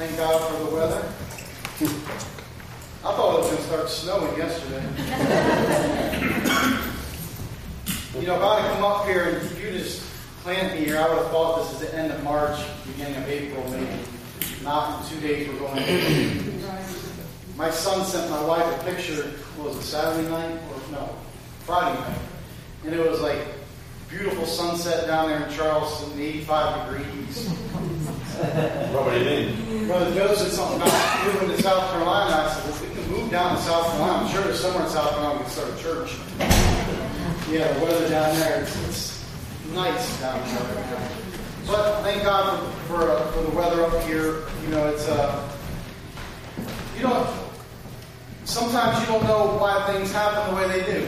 thank God for the weather. I thought it was going to start snowing yesterday. If I had come up here and you just planted me here, I would have thought this is the end of March, beginning of April, maybe. Not in 2 days we're going to. My son sent my wife a picture, was it Saturday night? Friday night. And it was like beautiful sunset down there in Charleston, 85 degrees. What do you mean? Brother Joe said something about moving to South Carolina. I said, well, we can move down to South Carolina. I'm sure there's somewhere in South Carolina we can start a church. Yeah, the weather down there, it's nice down there. But thank God for the weather up here. Sometimes you don't know why things happen the way they do.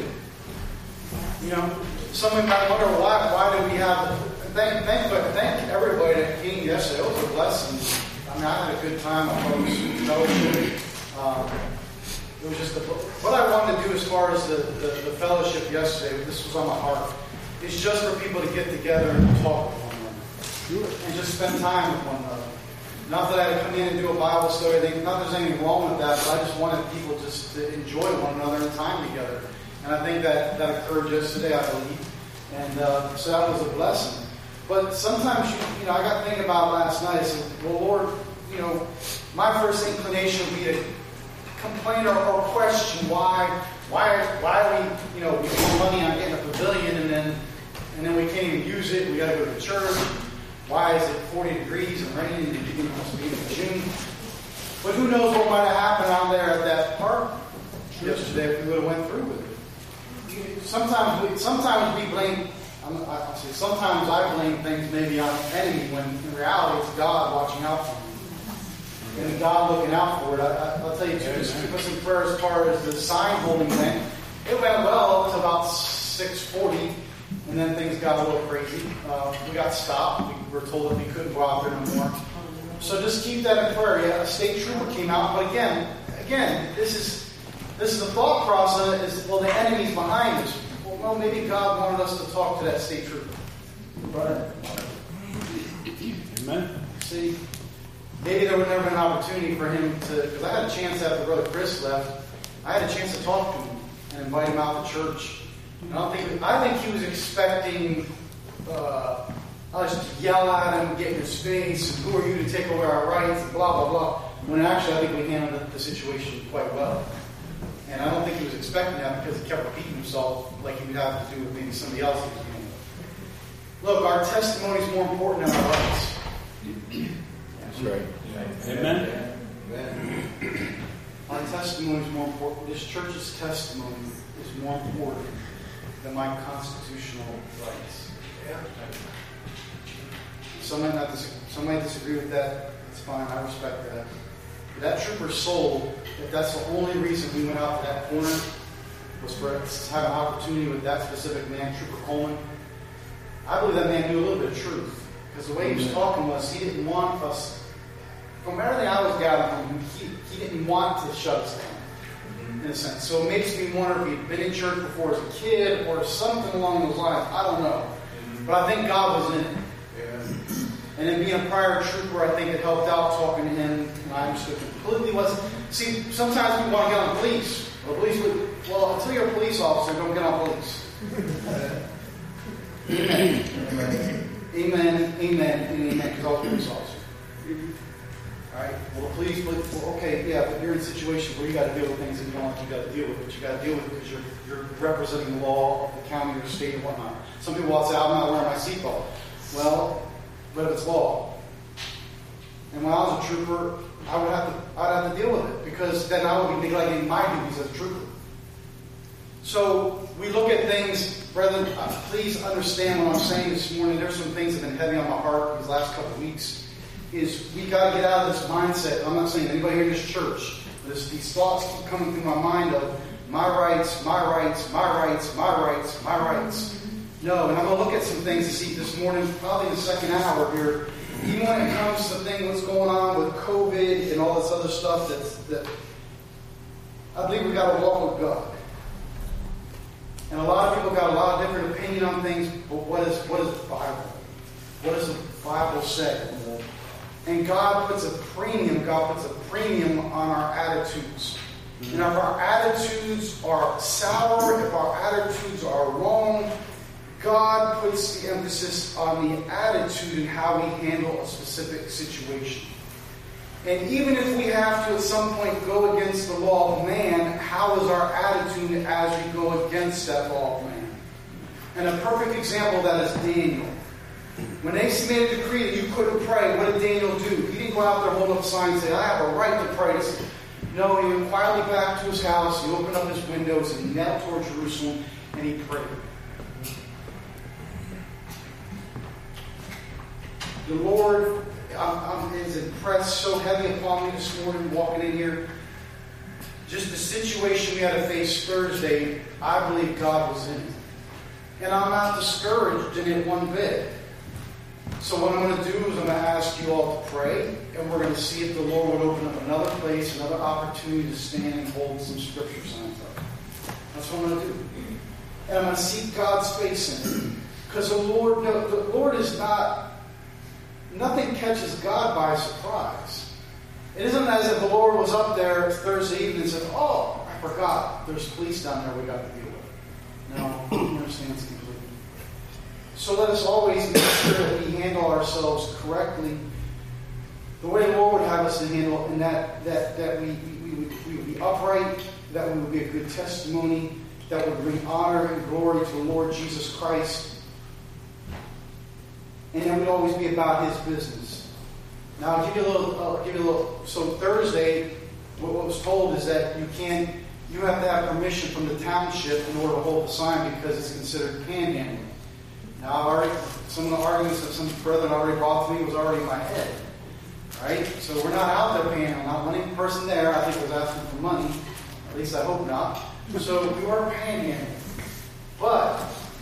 Someone might wonder why do we have. Thank everybody that came yesterday. It was a blessing. I had a good time. I was fellowship. It was just what I wanted to do as far as the fellowship yesterday. This was on my heart. It's just for people to get together and talk with one another, and just spend time with one another. Not that I had to come in and do a Bible study. Not that there's anything wrong with that, but I just wanted people just to enjoy one another and time together. And I think that occurred yesterday, I believe. And so that was a blessing. But sometimes, I got thinking about last night. I said, well, Lord, my first inclination would be to complain or question why are we, we spend money on getting a pavilion and then we can't even use it. We got to go to church. Why is it 40 degrees and raining in the beginning of June? But who knows what might have happened out there at that park yesterday if we would have went through with it. Sometimes we blame. Sometimes I blame things maybe on the enemy when in reality it's God watching out for me and God looking out for it. I'll tell you too. Just keep us in prayer as far as the sign holding went. It went well up to about 6:40. And then things got a little crazy. We got stopped. We were told that we couldn't go out there no more. So just keep that in prayer. Yeah, a state trooper came out, but again, this is the thought process. Is well, the enemy's behind us. Well, no, maybe God wanted us to talk to that state trooper. Right. Amen. See, maybe there would never been an opportunity for him to. Because I had a chance after Brother Chris left. I had a chance to talk to him and invite him out to church. I think he was expecting us to yell at him, get in his face, and who are you to take away our rights, and blah, blah, blah. When actually I think we handled the situation quite well. And I don't think he was expecting that because he kept repeating himself like he would have to do with maybe somebody else he was dealing with. Look, our testimony is more important than our rights. That's right. Amen. Amen. Our testimony is more important. This church's testimony is more important than my constitutional rights. Yeah. Some might disagree with that. That's fine. I respect that. But that trooper's soul, if that's the only reason we went out to that corner, was for us to have an opportunity with that specific man, Trooper Coleman. I believe that man knew a little bit of truth. Because the way he was talking was he didn't want us, from everything I was gathering from him, he didn't want to shut us down, in a sense. So it makes me wonder if he'd been in church before as a kid or something along those lines. I don't know. But I think God was in it. And then being a prior trooper, I think it helped out talking to him. And I understood completely wasn't. See, sometimes we want to get on police. Well, until you're a police officer, don't get on police. Amen. Amen. Amen. And amen. Because I was a police officer. Alright, well, please, okay, yeah, but you're in situations where you got to deal with things that you don't want you got to deal with, but you got to deal with it because you're representing the law of the county or state and whatnot. Some people will say, I'm not wearing my seatbelt. Well, but if it's law. And when I was a trooper, I'd have to deal with it because then I would be neglecting my duties as a trooper. So we look at things, brethren, please understand what I'm saying this morning. There's some things that have been heavy on my heart these last couple of weeks. Is we got to get out of this mindset. I'm not saying anybody here in this church. These thoughts keep coming through my mind of my rights, my rights, my rights, my rights, my rights. No, and I'm going to look at some things to see this morning, probably the second hour here. Even when it comes to what's going on with COVID and all this other stuff, that I believe we got to walk with God. And a lot of people got a lot of different opinion on things. But what is the Bible? What does the Bible say? And God puts a premium on our attitudes. And if our attitudes are sour, if our attitudes are wrong, God puts the emphasis on the attitude and how we handle a specific situation. And even if we have to at some point go against the law of man, how is our attitude as we go against that law of man? And a perfect example of that is Daniel. When they made a decree that you couldn't pray, what did Daniel do? He didn't go out there, hold up a sign and say, I have a right to pray. No, he went quietly back to his house, he opened up his windows, and he knelt toward Jerusalem, and he prayed. The Lord is impressed so heavy upon me this morning walking in here. Just the situation we had to face Thursday, I believe God was in it. And I'm not discouraged in it one bit. So what I'm going to do is I'm going to ask you all to pray, and we're going to see if the Lord would open up another place, another opportunity to stand and hold some scripture signs up. That's what I'm going to do. And I'm going to seek God's face in it. Because the Lord is not, nothing catches God by surprise. It isn't as if the Lord was up there Thursday evening and said, oh, I forgot, there's police down there we got to deal with. No, He understands completely. So let us always make sure that we handle ourselves correctly, the way the Lord would have us to handle, and that we would be upright, that we would be a good testimony, that would bring honor and glory to the Lord Jesus Christ, and that would always be about His business. Now, I'll give you a little. So Thursday, what was told is that you have to have permission from the township in order to hold the sign because it's considered panhandling. Now, some of the arguments that some brethren already brought to me was already in my head. Right? So we're not out there panhandling. Not one person there, I think, was asking for money. At least I hope not. So we were panhandling. But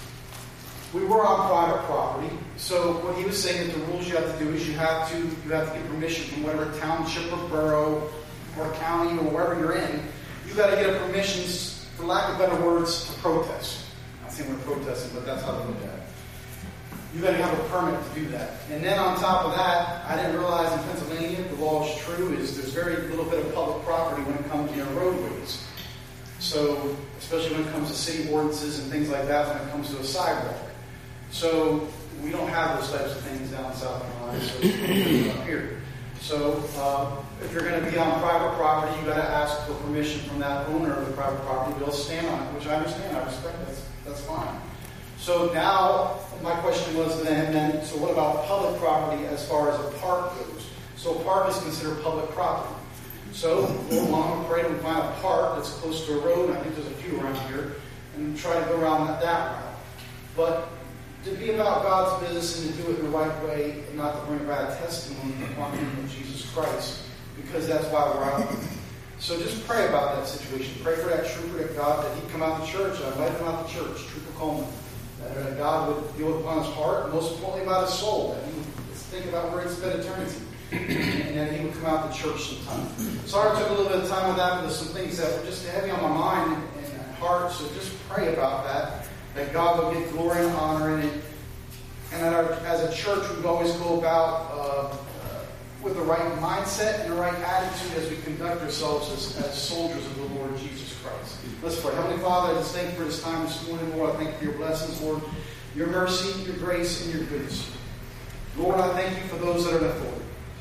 we were on private property. So what he was saying that the rules you have to do is you have to get permission from whatever township or borough or county or wherever you're in. You got to get a permission, for lack of better words, to protest. I'm not saying we're protesting, but that's how they look at it. You got to have a permit to do that. And then on top of that, I didn't realize in Pennsylvania, the law is true, is there's very little bit of public property when it comes to your roadways. So, especially when it comes to city ordinances and things like that, when it comes to a sidewalk. So, we don't have those types of things down in South Carolina, so it's up here. So, if you're going to be on private property, you got to ask for permission from that owner of the private property. They'll stand on it, which I understand. I respect that. That's fine. So now, my question was then, so what about public property as far as a park goes? So a park is considered public property. So we'll want to pray to find a park that's close to a road. I think there's a few around here, and try to go around that route. But to be about God's business and to do it in the right way, and not to bring a bad testimony upon the name of Jesus Christ, because that's why we're out there. So just pray about that situation. Pray for that trooper, that God, that he'd come out to church. I invited him out to church, Trooper Coleman. That God would deal upon his heart, and most importantly about his soul. That he would think about where he'd spend eternity. And that he would come out to church sometime. Sorry I took a little bit of time with that, but there's some things that were just heavy on my mind and heart. So just pray about that. That God will get glory and honor in it. And that as a church, we would always go about with the right mindset and the right attitude as we conduct ourselves as soldiers of the Lord Jesus Christ. Let's pray. Heavenly Father, I just thank you for this time this morning, Lord. I thank you for your blessings, Lord, your mercy, your grace, and your goodness. Lord, I thank you for those that are in authority.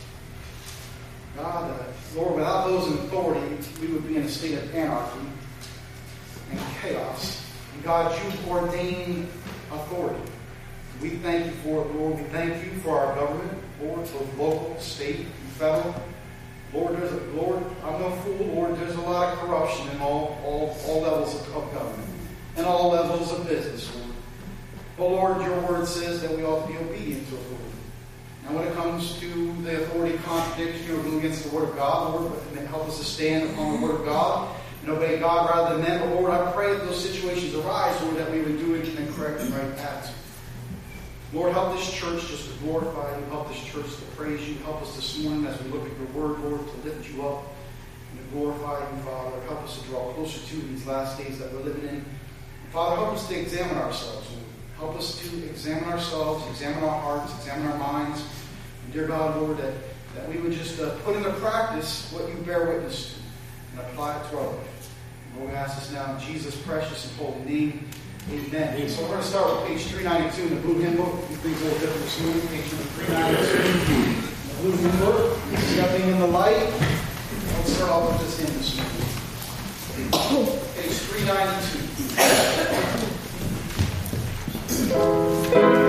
God, Lord, without those in authority, we would be in a state of anarchy and chaos. And God, you ordained authority. We thank you for it, Lord. We thank you for our government, Lord, both local, state, and federal. Lord, I'm no fool, Lord. There's a lot of corruption in all levels of government and all levels of business, Lord. But Lord, your word says that we ought to be obedient to authority. Now, when it comes to the authority contradiction or going against the word of God, Lord, help us to stand upon the word of God and obey God rather than men. But Lord, I pray that those situations arise, Lord, that we would do it in the correct and right attitude. Lord, help this church just to glorify you. Help this church to praise you. Help us this morning as we look at your word, Lord, to lift you up and to glorify you, Father. Help us to draw closer to these last days that we're living in. And Father, help us to examine ourselves, Lord. Help us to examine ourselves, examine our hearts, examine our minds. And dear God, Lord, that that we would just put into practice what you bear witness to and apply it to our life. Lord, we ask this now in Jesus' precious and holy name. Amen. So we're going to start with page 392 in the Blue Hymn Book. Do things a little different this morning. Page 392 in the Blue Hymn Book. Stepping in the light. Let's start off with this hymn this morning. Page 392.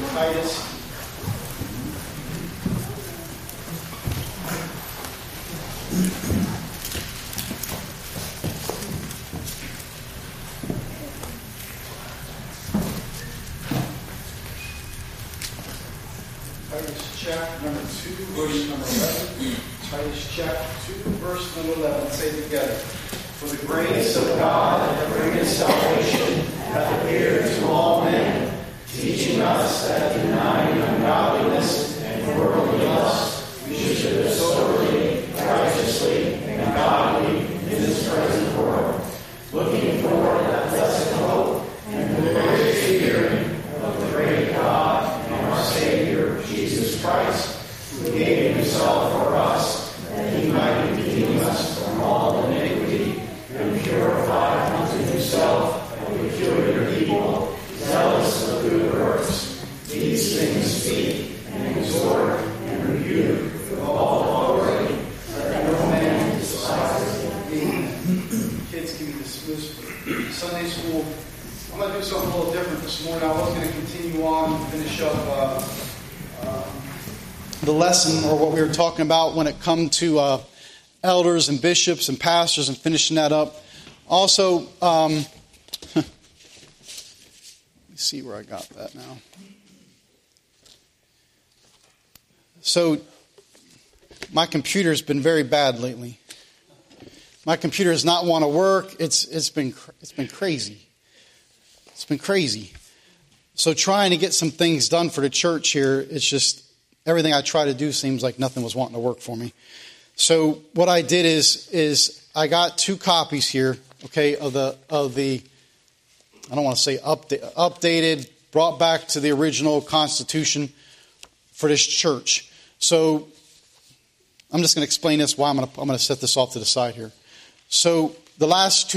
Titus. Titus chapter number 2, verse number 11. Titus chapter 2, verse number 11. Say it together. For the grace of God that bringeth salvation hath appeared to all men, teaching us that denying ungodliness and worldly lust, we should live soberly, righteously, and godly in this present world, looking for that blessed hope and glorious appearing of the great God and our Savior, Jesus Christ, who gave himself for us, that he might redeem us from all iniquity and purify unto himself a peculiar people, zealous of good works. These things speak and exhort and rebuke with all authority, that no man despise thee. Kids can be dismissed for Sunday school. I'm going to do something a little different this morning. I was going to continue on and finish up the lesson, or what we were talking about when it come to elders and bishops and pastors, and finishing that up. Also, let me see where I got that now. So, my computer has been very bad lately. My computer does not want to work. It's been crazy. It's been crazy. So trying to get some things done for the church here, it's just everything I try to do seems like nothing was wanting to work for me. So what I did is I got 2 copies here, okay, of the I don't want to say updated, brought back to the original Constitution for this church. So I'm just going to explain this. Why I'm going to set this off to the side here. So the last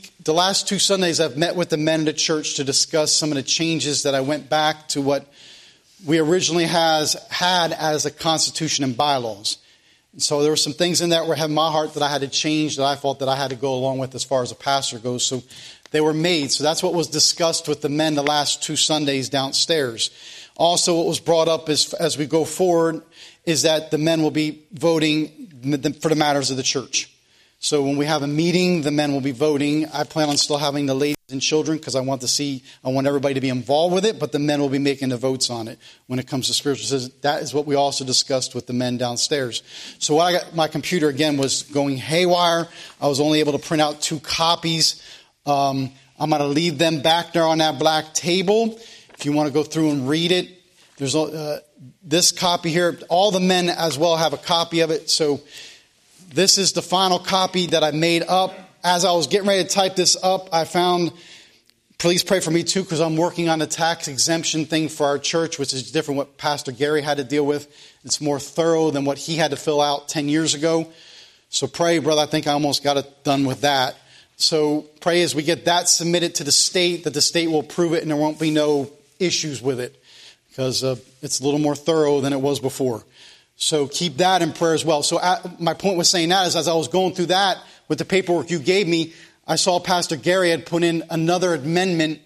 2 Sundays, I've met with the men of the church to discuss some of the changes that I went back to what we originally had as a constitution and bylaws. And so there were some things in that were having my heart that I had to change, that I felt that I had to go along with as far as a pastor goes. So they were made. So that's what was discussed with the men the last 2 Sundays downstairs. Also, what was brought up as we go forward is that the men will be voting for the matters of the church. So when we have a meeting, the men will be voting. I plan on still having the ladies and children because I want everybody to be involved with it, but the men will be making the votes on it when it comes to spiritual decisions. That is what we also discussed with the men downstairs. So what I got, my computer again was going haywire. I was only able to print out 2 copies. I'm going to leave them back there on that black table. If you want to go through and read it, there's this copy here. All the men as well have a copy of it. So this is the final copy that I made up. As I was getting ready to type this up, I found, please pray for me too, because I'm working on a tax exemption thing for our church, which is different what Pastor Gary had to deal with. It's more thorough than what he had to fill out 10 years ago. So pray, brother, I think I almost got it done with that. So pray as we get that submitted to the state, that the state will approve it and there won't be no issues with it, because it's a little more thorough than it was before. So keep that in prayer as well. So my point was saying that is, as I was going through that with the paperwork you gave me, I saw Pastor Gary had put in another amendment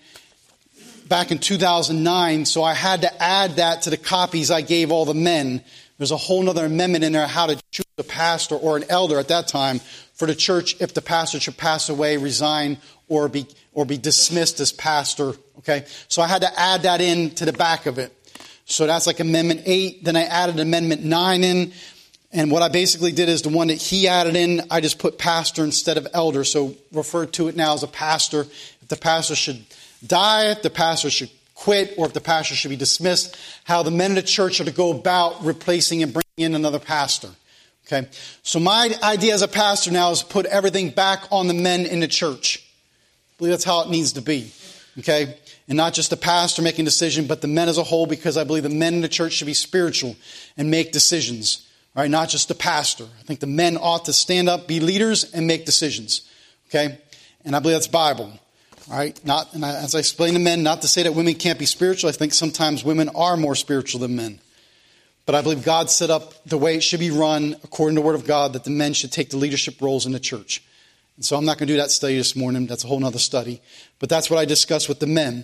back in 2009. So I had to add that to the copies I gave all the men. There's a whole other amendment in there how to choose a pastor or an elder at that time for the church if the pastor should pass away, resign, or be dismissed as pastor. Okay, so I had to add that in to the back of it. So that's like Amendment 8. Then I added Amendment 9 in. And what I basically did is the one that he added in, I just put pastor instead of elder. So refer to it now as a pastor. If the pastor should die, if the pastor should quit, or if the pastor should be dismissed, how the men of the church are to go about replacing and bringing in another pastor. Okay. So my idea as a pastor now is to put everything back on the men in the church. I believe that's how it needs to be. Okay. And not just the pastor making a decision, but the men as a whole, because I believe the men in the church should be spiritual and make decisions. All right, not just the pastor. I think the men ought to stand up, be leaders, and make decisions. Okay? And I believe that's Bible. All right? As I explain to men, not to say that women can't be spiritual. I think sometimes women are more spiritual than men. But I believe God set up the way it should be run according to the Word of God, that the men should take the leadership roles in the church. And so I'm not going to do that study this morning. That's a whole other study. But that's what I discussed with the men.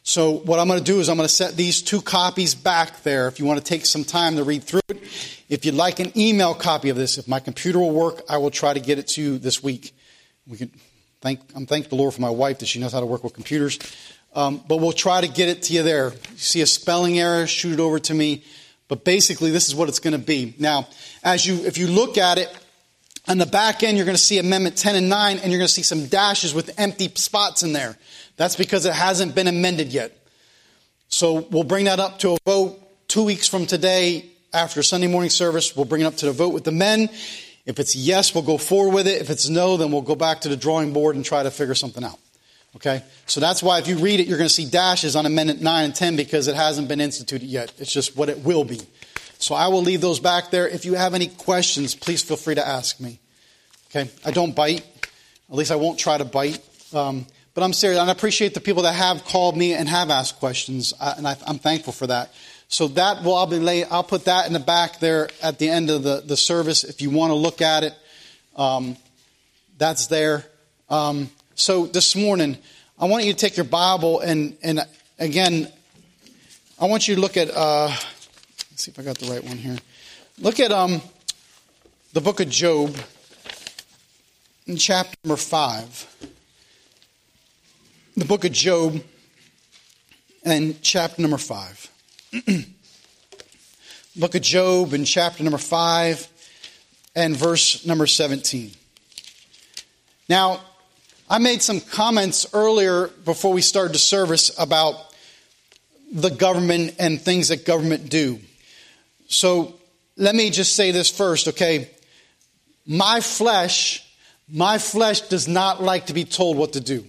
So what I'm going to do is I'm going to set these 2 copies back there if you want to take some time to read through it. If you'd like an email copy of this, if my computer will work, I will try to get it to you this week. I'm thankful the Lord for my wife that she knows how to work with computers. But we'll try to get it to you there. If you see a spelling error, shoot it over to me. But basically, this is what it's going to be. Now, if you look at it, on the back end, you're going to see Amendment 10 and 9, and you're going to see some dashes with empty spots in there. That's because it hasn't been amended yet. So we'll bring that up to a vote 2 weeks from today after Sunday morning service. We'll bring it up to the vote with the men. If it's yes, we'll go forward with it. If it's no, then we'll go back to the drawing board and try to figure something out. Okay? So that's why if you read it, you're going to see dashes on Amendment 9 and 10 because it hasn't been instituted yet. It's just what it will be. So I will leave those back there. If you have any questions, please feel free to ask me. Okay? I don't bite. At least I won't try to bite. But I'm serious. And I appreciate the people that have called me and have asked questions. And I'm thankful for that. So that I'll put that in the back there at the end of the service. If you want to look at it, that's there. So this morning, I want you to take your Bible and again, I want you to look at, let's see if I got the right one here. Look at the book of Job in chapter number 5. The book of Job and chapter number 5. Book of Job in chapter number 5 and verse number 17. Now, I made some comments earlier before we started the service about the government and things that government do. So let me just say this first, okay? My flesh does not like to be told what to do.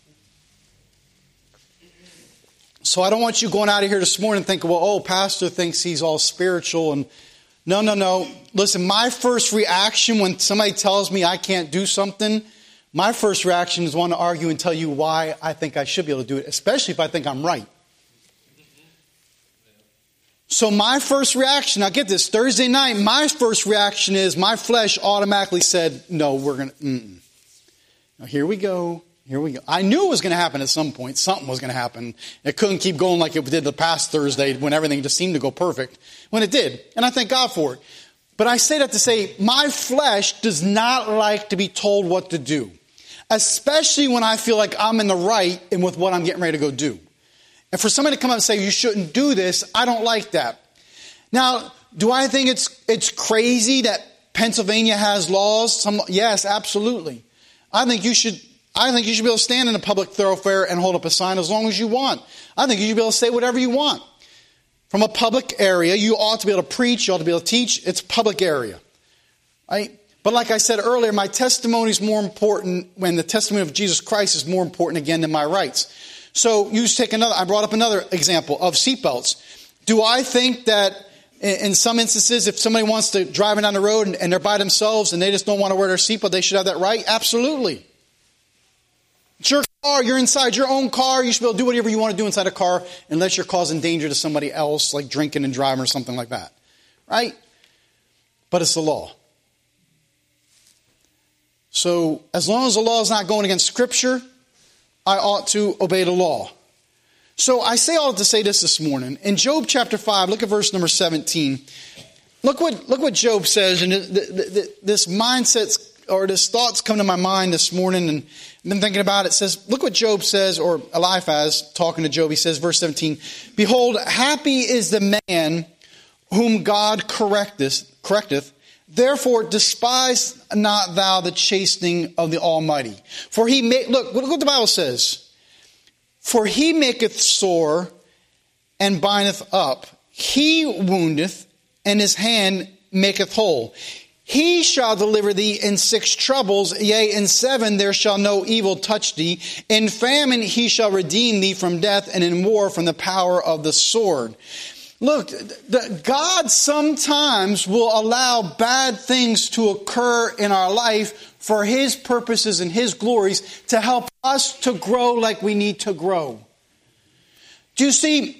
So I don't want you going out of here this morning thinking, well, pastor thinks he's all spiritual. And no. Listen, my first reaction when somebody tells me I can't do something, my first reaction is want to argue and tell you why I think I should be able to do it, especially if I think I'm right. So my first reaction, now get this, Thursday night, my first reaction is my flesh automatically said, no, we're going to, Now here we go. I knew it was going to happen at some point. Something was going to happen. It couldn't keep going like it did the past Thursday when everything just seemed to go perfect. When it did. And I thank God for it. But I say that to say, my flesh does not like to be told what to do. Especially when I feel like I'm in the right and with what I'm getting ready to go do. And for somebody to come up and say, you shouldn't do this, I don't like that. Now, do I think it's crazy that Pennsylvania has laws? Yes, absolutely. I think you should be able to stand in a public thoroughfare and hold up a sign as long as you want. I think you should be able to say whatever you want. From a public area, you ought to be able to preach, you ought to be able to teach. It's a public area. Right? But like I said earlier, my testimony is more important when the testimony of Jesus Christ is more important again than my rights. So I brought up another example of seatbelts. Do I think that in some instances, if somebody wants to drive down the road and they're by themselves and they just don't want to wear their seatbelt, they should have that right? Absolutely. It's your car. You're inside your own car. You should be able to do whatever you want to do inside a car unless you're causing danger to somebody else, like drinking and driving or something like that. Right? But it's the law. So as long as the law is not going against Scripture, I ought to obey the law. So I say all to say this morning. In Job chapter 5, look at verse number 17. Look what Job says, and this mindset or this thoughts come to my mind this morning, and I've been thinking about it. It says, look what Job says, or Eliphaz talking to Job, he says, verse 17, behold, happy is the man whom God correcteth. Therefore, despise not thou the chastening of the Almighty. For look what the Bible says. For he maketh sore and bindeth up. He woundeth, and his hand maketh whole. He shall deliver thee in 6 troubles, yea, in 7 there shall no evil touch thee. In famine he shall redeem thee from death, and in war from the power of the sword. Look, God sometimes will allow bad things to occur in our life for His purposes and His glories to help us to grow like we need to grow. Do you see,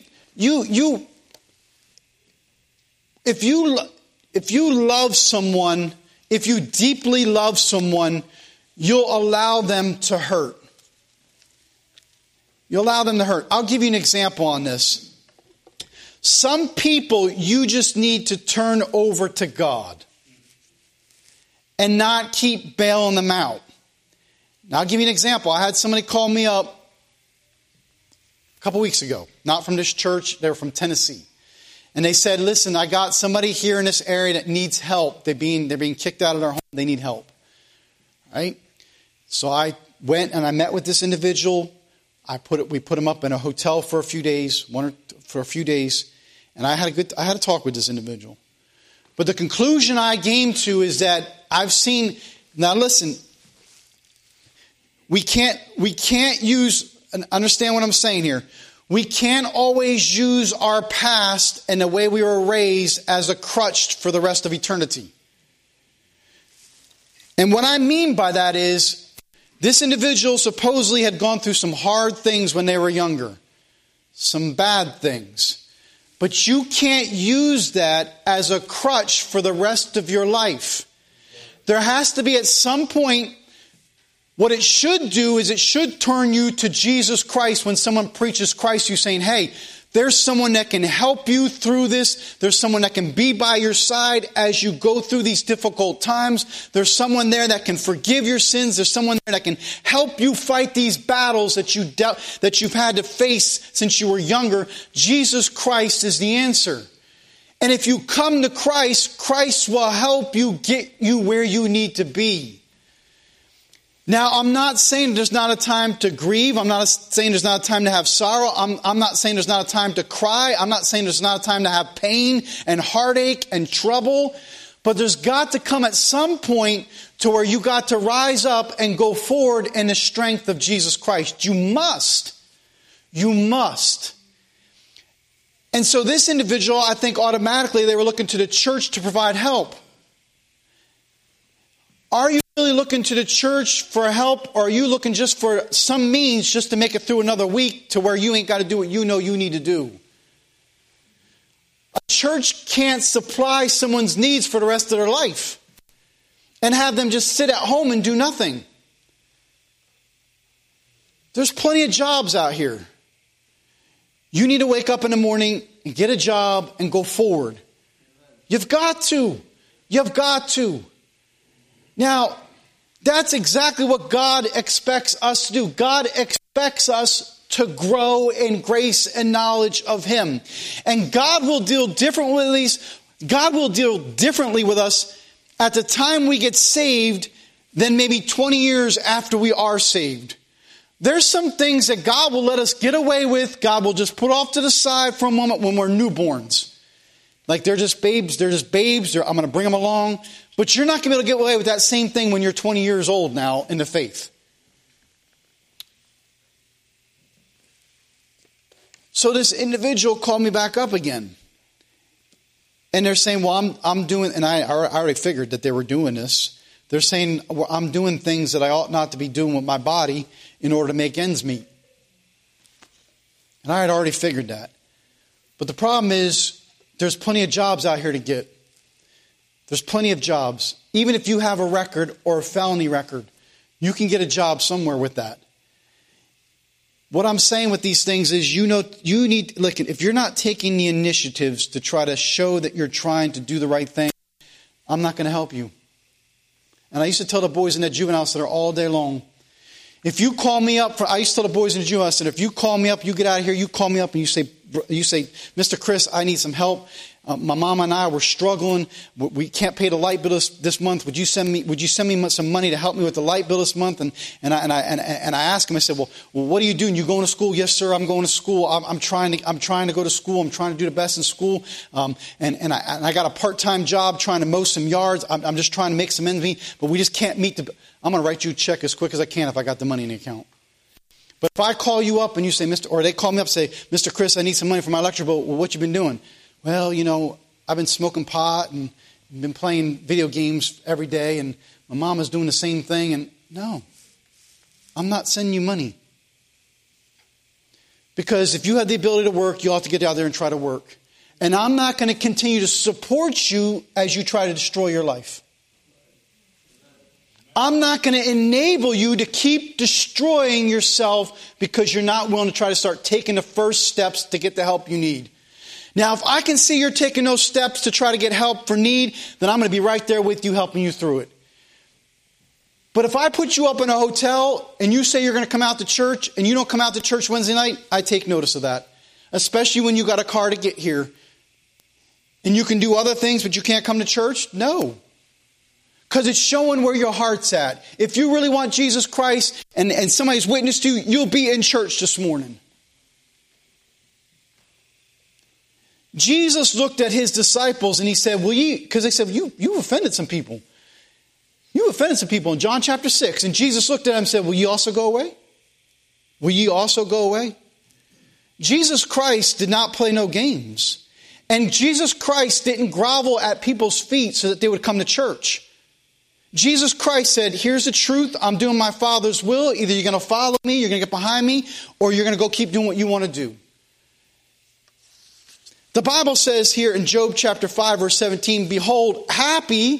if you love someone, if you deeply love someone, you'll allow them to hurt. You allow them to hurt. I'll give you an example on this. Some people you just need to turn over to God and not keep bailing them out. Now, I'll give you an example. I had somebody call me up a couple weeks ago, not from this church, they were from Tennessee. And they said, listen, I got somebody here in this area that needs help. They're being kicked out of their home. They need help. Right? So I went and I met with this individual. We put him up in a hotel for a few days, and I had a talk with this individual. But the conclusion I came to is that I've seen, now listen, we can't use, and understand what I'm saying here. We can't always use our past and the way we were raised as a crutch for the rest of eternity. And what I mean by that is, this individual supposedly had gone through some hard things when they were younger. Some bad things. But you can't use that as a crutch for the rest of your life. There has to be at some point, what it should do is it should turn you to Jesus Christ when someone preaches Christ, you saying, hey, there's someone that can help you through this. There's someone that can be by your side as you go through these difficult times. There's someone there that can forgive your sins. There's someone there that can help you fight these battles that you've had to face since you were younger. Jesus Christ is the answer. And if you come to Christ, Christ will help you get you where you need to be. Now, I'm not saying there's not a time to grieve. I'm not saying there's not a time to have sorrow. I'm not saying there's not a time to cry. I'm not saying there's not a time to have pain and heartache and trouble. But there's got to come at some point to where you got to rise up and go forward in the strength of Jesus Christ. You must. You must. And so this individual, I think automatically they were looking to the church to provide help. Are you really looking to the church for help, or are you looking just for some means just to make it through another week to where you ain't got to do what you know you need to do? A church can't supply someone's needs for the rest of their life and have them just sit at home and do nothing. There's plenty of jobs out here. You need to wake up in the morning and get a job and go forward. You've got to. You've got to. Now, that's exactly what God expects us to do. God expects us to grow in grace and knowledge of Him. And God will deal differently with us at the time we get saved than maybe 20 years after we are saved. There's some things that God will let us get away with. God will just put off to the side for a moment when we're newborns. Like they're just babes. I'm going to bring them along. But you're not going to be able to get away with that same thing when you're 20 years old now in the faith. So this individual called me back up again. And they're saying, well, I'm doing, and I already figured that they were doing this. They're saying, well, I'm doing things that I ought not to be doing with my body in order to make ends meet. And I had already figured that. But the problem is, there's plenty of jobs out here to get. There's plenty of jobs. Even if you have a record or a felony record, you can get a job somewhere with that. What I'm saying with these things is, you need, look, if you're not taking the initiatives to try to show that you're trying to do the right thing, I'm not going to help you. And I used to tell the boys in that juvenile center all day long, if you call me up, I used to tell the boys in the juvenile center, if you call me up, you get out of here, you call me up and you say, Mr. Chris, I need some help. My mom and I were struggling. We can't pay the light bill this month. Would you send me some money to help me with the light bill this month? And I asked him. I said, well, what are you doing? You going to school? Yes, sir. I'm going to school. I'm trying to go to school. I'm trying to do the best in school. And I got a part-time job trying to mow some yards. I'm just trying to make some ends meet. But we just can't meet I'm going to write you a check as quick as I can if I got the money in the account. But if I call you up and you say, or they call me up and say, Mr. Chris, I need some money for my electric bill. Well, what you been doing? Well, I've been smoking pot and been playing video games every day, and my mom is doing the same thing. And no, I'm not sending you money. Because if you have the ability to work, you'll have to get out there and try to work. And I'm not going to continue to support you as you try to destroy your life. I'm not going to enable you to keep destroying yourself because you're not willing to try to start taking the first steps to get the help you need. Now, if I can see you're taking those steps to try to get help for need, then I'm going to be right there with you, helping you through it. But if I put you up in a hotel and you say you're going to come out to church and you don't come out to church Wednesday night, I take notice of that. Especially when you got a car to get here. And you can do other things, but you can't come to church? No. Because it's showing where your heart's at. If you really want Jesus Christ and somebody's witnessed to you, you'll be in church this morning. Jesus looked at his disciples and he said, because they said, you've offended some people. You offended some people in John chapter 6. And Jesus looked at them and said, will you also go away? Will you also go away? Jesus Christ did not play no games. And Jesus Christ didn't grovel at people's feet so that they would come to church. Jesus Christ said, here's the truth. I'm doing my Father's will. Either you're going to follow me, you're going to get behind me, or you're going to go keep doing what you want to do. The Bible says here in Job chapter 5 verse 17, behold, happy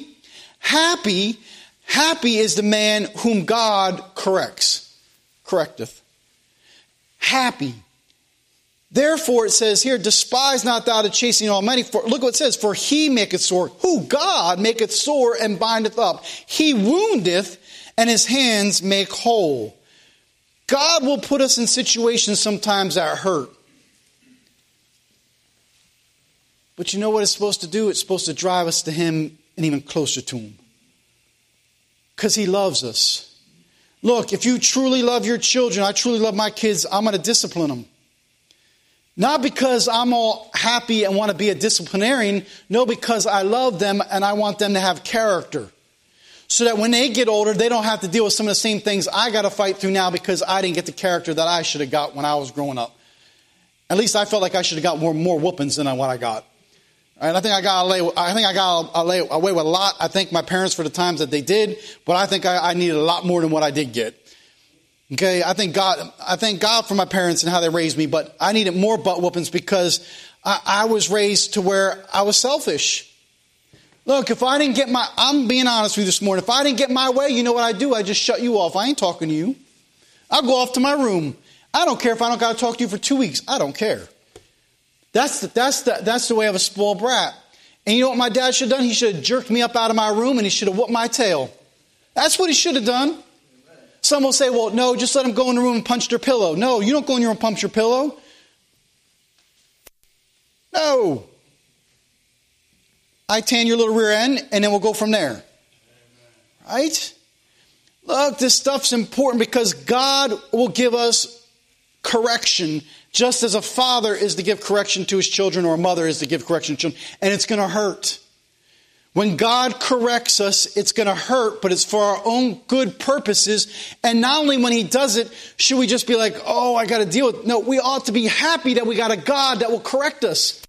is the man whom God correcteth. Happy. Therefore, it says here, despise not thou the chastening of Almighty. For look what it says, for he maketh sore. Who? God maketh sore and bindeth up. He woundeth and his hands make whole. God will put us in situations sometimes that hurt. But you know what it's supposed to do? It's supposed to drive us to him and even closer to him. Because he loves us. Look, if you truly love your children, I truly love my kids, I'm going to discipline them. Not because I'm all happy and want to be a disciplinarian. No, because I love them and I want them to have character. So that when they get older, they don't have to deal with some of the same things I got to fight through now because I didn't get the character that I should have got when I was growing up. At least I felt like I should have got more whoopings than what I got. And I think I got away with a lot. I thank my parents for the times that they did, but I think I needed a lot more than what I did get. Okay, I thank God for my parents and how they raised me, but I needed more butt whoopings because I was raised to where I was selfish. Look, if I didn't get I'm being honest with you this morning. If I didn't get my way, you know what I do? I just shut you off. I ain't talking to you. I'll go off to my room. I don't care if I don't got to talk to you for 2 weeks. I don't care. That's the way of a spoiled brat. And you know what my dad should have done? He should have jerked me up out of my room and he should have whooped my tail. That's what he should have done. Some will say, well, no, just let them go in the room and punch their pillow. No, you don't go in your room and punch your pillow. No. I tan your little rear end and then we'll go from there. Right? Look, this stuff's important because God will give us correction just as a father is to give correction to his children or a mother is to give correction to children. And it's going to hurt. When God corrects us, it's going to hurt, but it's for our own good purposes. And not only when he does it, should we just be like, oh, I got to deal with it. No, we ought to be happy that we got a God that will correct us.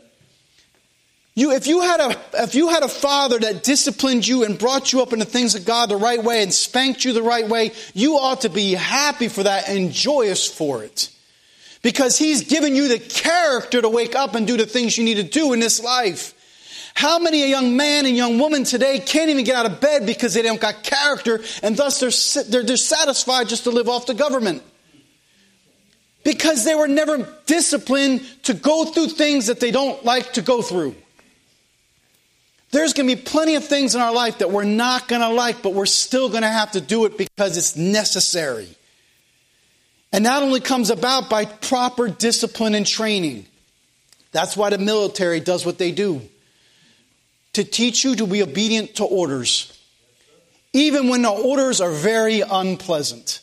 If you had a father that disciplined you and brought you up into things of God the right way and spanked you the right way, you ought to be happy for that and joyous for it. Because he's given you the character to wake up and do the things you need to do in this life. How many a young man and young woman today can't even get out of bed because they don't got character and thus they're dissatisfied just to live off the government? Because they were never disciplined to go through things that they don't like to go through. There's going to be plenty of things in our life that we're not going to like, but we're still going to have to do it because it's necessary. And that only comes about by proper discipline and training. That's why the military does what they do. To teach you to be obedient to orders. Even when the orders are very unpleasant.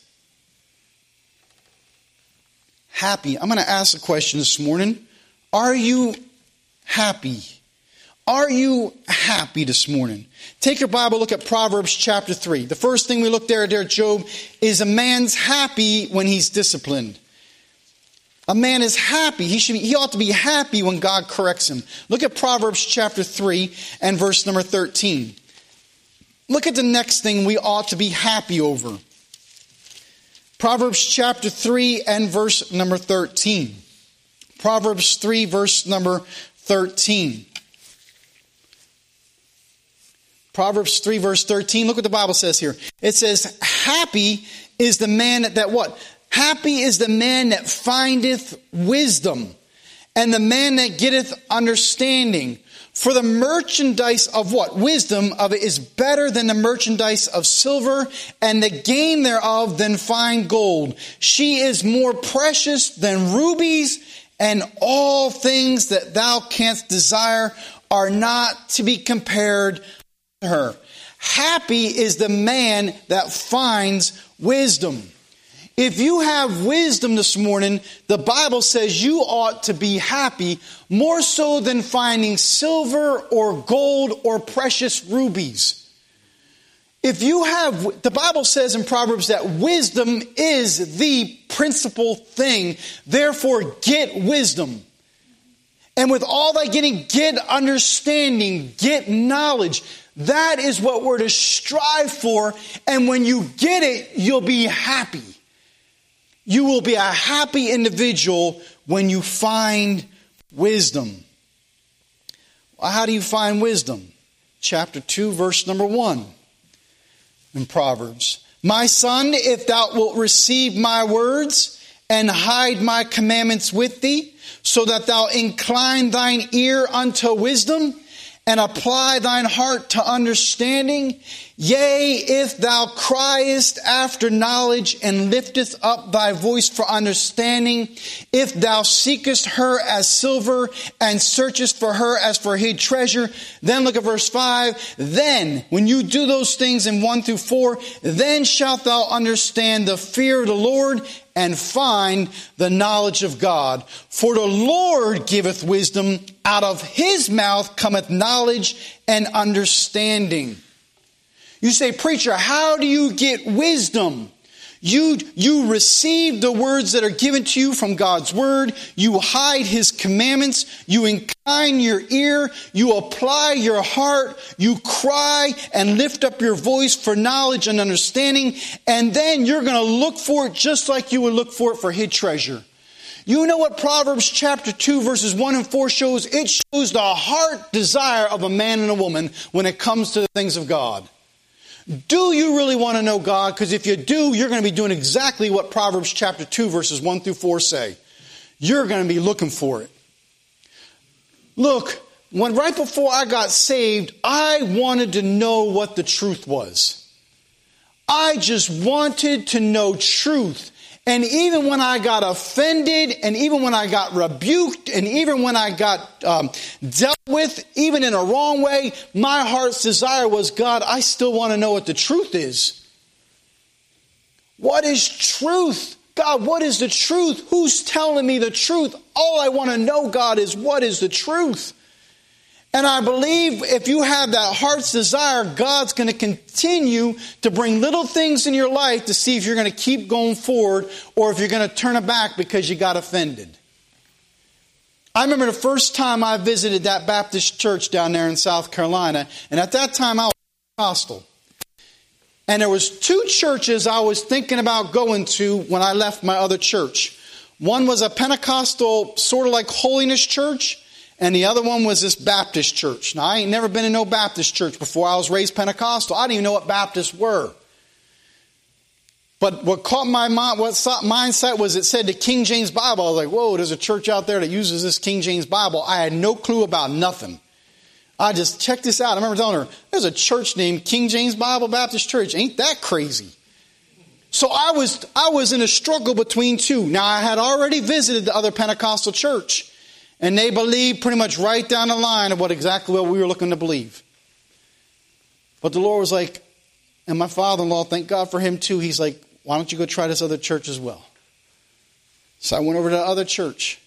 Happy. I'm going to ask a question this morning. Are you happy? Are you happy this morning? Take your Bible, look at Proverbs chapter 3. The first thing we look there at Job is a man's happy when he's disciplined. A man is happy. He ought to be happy when God corrects him. Look at Proverbs chapter 3 and verse number 13. Look at the next thing we ought to be happy over. Proverbs chapter 3 and verse number 13. Proverbs 3 verse number 13. Proverbs 3 verse 13. Look what the Bible says here. It says, happy is the man that what? Happy is the man that findeth wisdom, and the man that getteth understanding. For the merchandise of what? Wisdom of it is better than the merchandise of silver, and the gain thereof than fine gold. She is more precious than rubies, and all things that thou canst desire are not to be compared to her. Happy is the man that finds wisdom. If you have wisdom this morning, the Bible says you ought to be happy more so than finding silver or gold or precious rubies. If you have, the Bible says in Proverbs that wisdom is the principal thing. Therefore, get wisdom. And with all that getting, get understanding, get knowledge. That is what we're to strive for. And when you get it, you'll be happy. You will be a happy individual when you find wisdom. Well, how do you find wisdom? Chapter 2, verse number 1 in Proverbs. My son, if thou wilt receive my words and hide my commandments with thee, so that thou incline thine ear unto wisdom and apply thine heart to understanding. Yea, if thou criest after knowledge and liftest up thy voice for understanding, if thou seekest her as silver and searchest for her as for hid treasure. Then look at verse 5. Then, when you do those things in 1 through 4, then shalt thou understand the fear of the Lord and find the knowledge of God. For the Lord giveth wisdom, out of his mouth cometh knowledge and understanding. You say, preacher, how do you get wisdom? You receive the words that are given to you from God's word. You hide his commandments. You incline your ear. You apply your heart. You cry and lift up your voice for knowledge and understanding. And then you're going to look for it just like you would look for it for hid treasure. You know what Proverbs chapter 2 verses 1 and 4 shows? It shows the heart desire of a man and a woman when it comes to the things of God. Do you really want to know God? Because if you do, you're going to be doing exactly what Proverbs chapter 2 verses 1 through 4 say. You're going to be looking for it. Look, right before I got saved, I wanted to know what the truth was. I just wanted to know truth. And even when I got offended, and even when I got rebuked, and even when I got dealt with, even in a wrong way, my heart's desire was, God, I still want to know what the truth is. What is truth? God, what is the truth? Who's telling me the truth? All I want to know, God, is what is the truth? And I believe if you have that heart's desire, God's going to continue to bring little things in your life to see if you're going to keep going forward or if you're going to turn it back because you got offended. I remember the first time I visited that Baptist church down there in South Carolina, and at that time I was Pentecostal. And there was two churches I was thinking about going to when I left my other church. One was a Pentecostal, sort of like holiness church. And the other one was this Baptist church. Now, I ain't never been in no Baptist church before. I was raised Pentecostal. I didn't even know what Baptists were. But what caught my mind, what mindset was it said the King James Bible. I was like, whoa, there's a church out there that uses this King James Bible. I had no clue about nothing. I just checked this out. I remember telling her, there's a church named King James Bible Baptist Church. Ain't that crazy? So I was in a struggle between two. Now, I had already visited the other Pentecostal church. And they believed pretty much right down the line of exactly what we were looking to believe. But the Lord was like, and my father-in-law, thank God for him too, he's like, why don't you go try this other church as well? So I went over to the other church.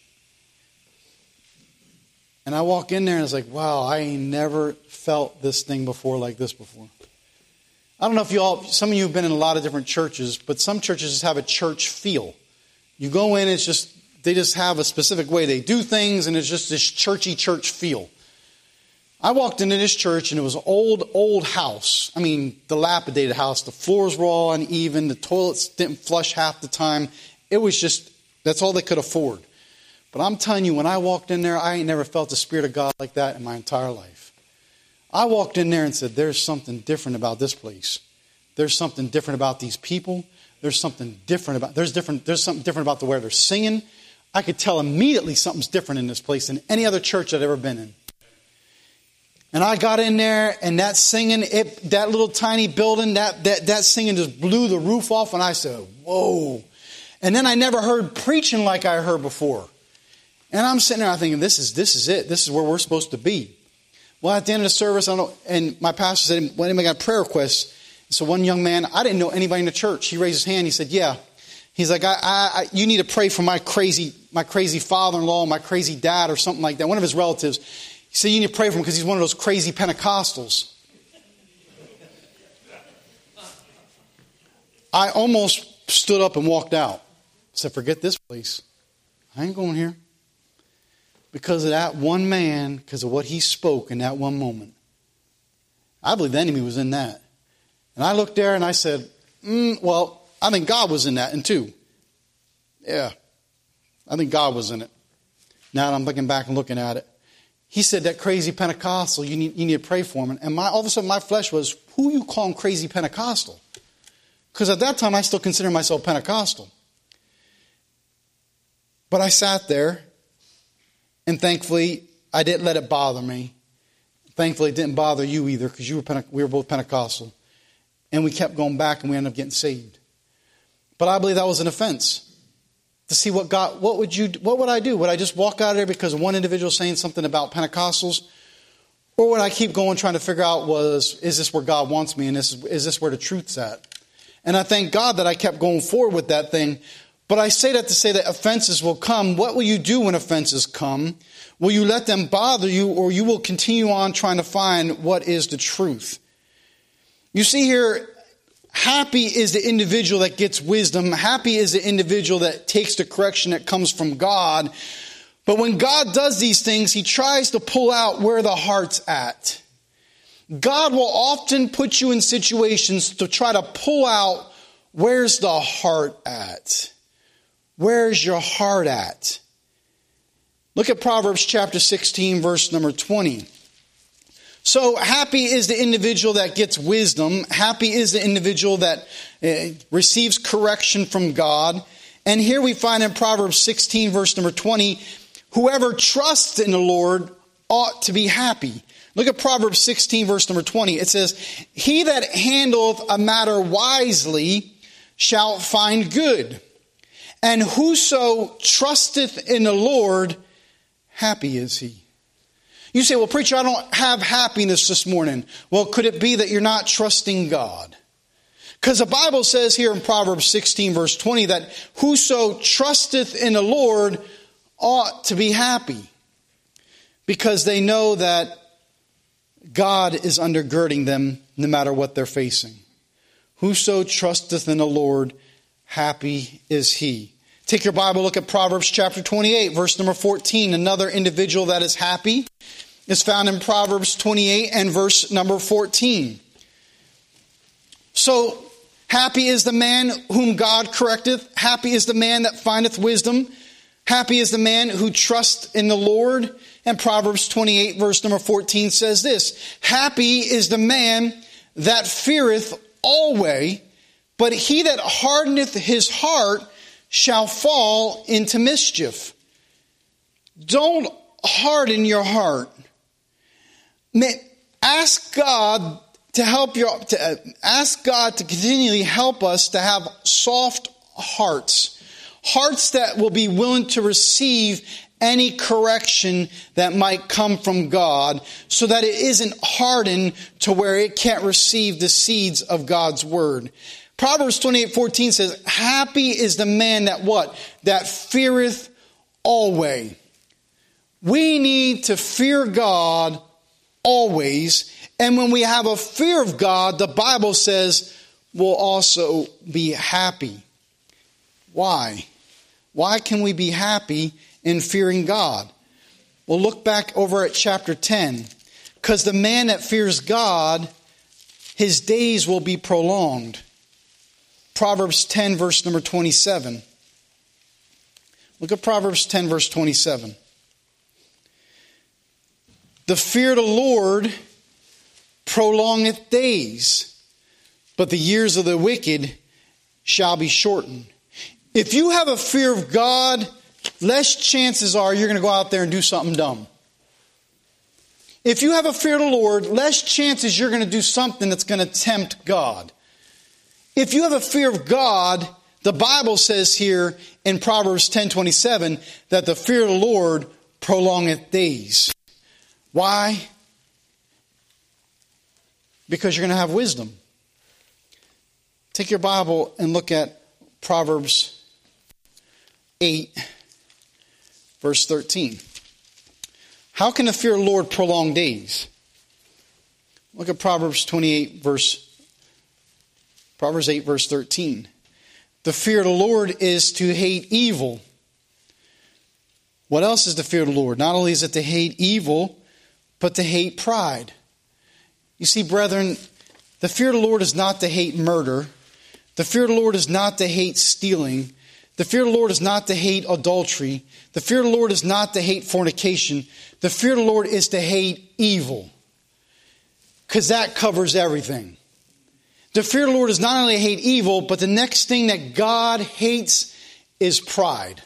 And I walk in there and I was like, wow, I ain't never felt this thing before like this before. I don't know if some of you have been in a lot of different churches, but some churches just have a church feel. You go in, they just have a specific way they do things, and it's just this churchy church feel. I walked into this church, and it was an old house. I mean, dilapidated house. The floors were all uneven. The toilets didn't flush half the time. It was just, that's all they could afford. But I'm telling you, when I walked in there, I ain't never felt the Spirit of God like that in my entire life. I walked in there and said, there's something different about this place. There's something different about these people. There's something different about, there's something different about the way they're singing. I could tell immediately something's different in this place than any other church I'd ever been in. And I got in there, and that singing, that little tiny building, that singing just blew the roof off, and I said, whoa. And then I never heard preaching like I heard before. And I'm sitting there, I'm thinking, this is it. This is where we're supposed to be. Well, at the end of the service, and my pastor said, well, anybody got a prayer request? So one young man, I didn't know anybody in the church. He raised his hand. He said, yeah. He's like, you need to pray for my crazy father-in-law, my crazy dad, or something like that. One of his relatives. He said, you need to pray for him because he's one of those crazy Pentecostals. I almost stood up and walked out. I said, forget this place. I ain't going here. Because of that one man, because of what he spoke in that one moment. I believe the enemy was in that. And I looked there and I said, well, I think God was in that and too. Yeah, I think God was in it. Now that I'm looking back and looking at it. He said that crazy Pentecostal, you need to pray for him. And all of a sudden my flesh was, who you calling crazy Pentecostal? Because at that time I still consider myself Pentecostal. But I sat there, and thankfully I didn't let it bother me. Thankfully it didn't bother you either, because we were both Pentecostal. And we kept going back, and we ended up getting saved. But I believe that was an offense. To see what would I do? Would I just walk out of there because of one individual saying something about Pentecostals? Or would I keep going trying to figure out, is this where God wants me? And is this where the truth's at? And I thank God that I kept going forward with that thing. But I say that to say that offenses will come. What will you do when offenses come? Will you let them bother you, or you will continue on trying to find what is the truth? You see here, happy is the individual that gets wisdom. Happy is the individual that takes the correction that comes from God. But when God does these things, he tries to pull out where the heart's at. God will often put you in situations to try to pull out, where's the heart at? Where's your heart at? Look at Proverbs chapter 16, verse number 20. So happy is the individual that gets wisdom. Happy is the individual that receives correction from God. And here we find in Proverbs 16, verse number 20, whoever trusts in the Lord ought to be happy. Look at Proverbs 16, verse number 20. It says, he that handleth a matter wisely shall find good. And whoso trusteth in the Lord, happy is he. You say, well, preacher, I don't have happiness this morning. Well, could it be that you're not trusting God? Because the Bible says here in Proverbs 16, verse 20, that whoso trusteth in the Lord ought to be happy. Because they know that God is undergirding them no matter what they're facing. Whoso trusteth in the Lord, happy is he. Take your Bible, look at Proverbs chapter 28, verse number 14. Another individual that is happy is found in Proverbs 28 and verse number 14. So, happy is the man whom God correcteth. Happy is the man that findeth wisdom. Happy is the man who trusts in the Lord. And Proverbs 28 verse number 14 says this, happy is the man that feareth always, but he that hardeneth his heart shall fall into mischief. Don't harden your heart. Ask God to help ask God to continually help us to have soft hearts. Hearts that will be willing to receive any correction that might come from God, so that it isn't hardened to where it can't receive the seeds of God's word. Proverbs 28:14 says, happy is the man that what? That feareth always. We need to fear God always. And when we have a fear of God, the Bible says we'll also be happy. Why? Why can we be happy in fearing God? Well, look back over at chapter 10. Because the man that fears God, his days will be prolonged. Proverbs 10 verse number 27. Look at Proverbs 10 verse 27. The fear of the Lord prolongeth days, but the years of the wicked shall be shortened. If you have a fear of God, less chances are you're going to go out there and do something dumb. If you have a fear of the Lord, less chances you're going to do something that's going to tempt God. If you have a fear of God, the Bible says here in Proverbs 10:27 that the fear of the Lord prolongeth days. Why? Because you're going to have wisdom. Take your Bible and look at Proverbs 8, verse 13. How can the fear of the Lord prolong days? Look at Proverbs 8, verse 13. The fear of the Lord is to hate evil. What else is the fear of the Lord? Not only is it to hate evil, but to hate pride. You see, brethren, the fear of the Lord is not to hate murder. The fear of the Lord is not to hate stealing. The fear of the Lord is not to hate adultery. The fear of the Lord is not to hate fornication. The fear of the Lord is to hate evil. Because that covers everything. The fear of the Lord is not only to hate evil, but the next thing that God hates is pride.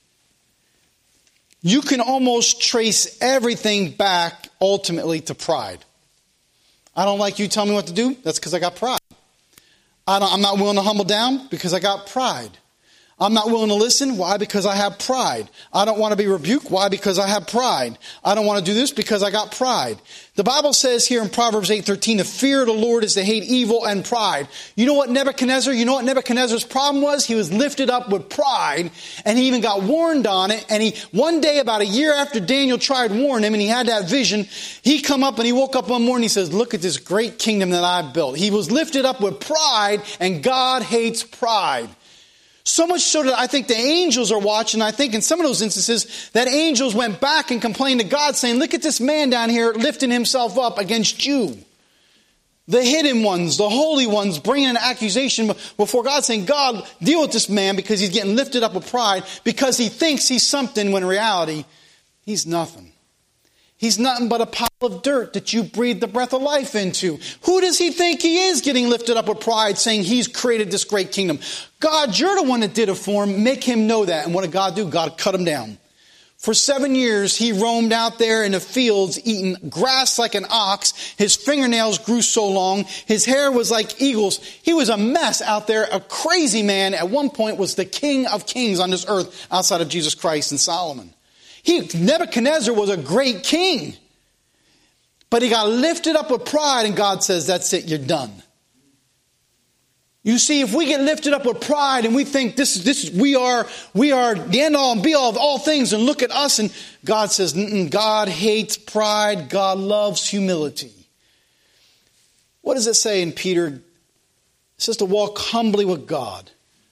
You can almost trace everything back ultimately to pride. I don't like you telling me what to do. That's because I got pride. I'm not willing to humble down because I got pride. I'm not willing to listen. Why? Because I have pride. I don't want to be rebuked. Why? Because I have pride. I don't want to do this because I got pride. The Bible says here in Proverbs 8:13, the fear of the Lord is to hate evil and pride. You know what Nebuchadnezzar's problem was? He was lifted up with pride, and he even got warned on it. And one day, about a year after Daniel tried to warn him, and he had that vision, he come up and he woke up one morning and he says, look at this great kingdom that I've built. He was lifted up with pride, and God hates pride. So much so that I think the angels are watching. I think in some of those instances that angels went back and complained to God saying, look at this man down here lifting himself up against you. The hidden ones, the holy ones bringing an accusation before God saying, God, deal with this man because he's getting lifted up with pride because he thinks he's something when in reality he's nothing. He's nothing but a pile of dirt that you breathe the breath of life into. Who does he think he is getting lifted up with pride saying he's created this great kingdom? God, you're the one that did it for him. Make him know that. And what did God do? God cut him down. For 7 years, he roamed out there in the fields eating grass like an ox. His fingernails grew so long. His hair was like eagles. He was a mess out there. A crazy man at one point was the king of kings on this earth outside of Jesus Christ and Solomon. Nebuchadnezzar was a great king. But he got lifted up with pride and God says, that's it, you're done. You see, if we get lifted up with pride and we think we are the end all and be all of all things and look at us and God says, God hates pride. God loves humility. What does it say in Peter? It says to walk humbly with God.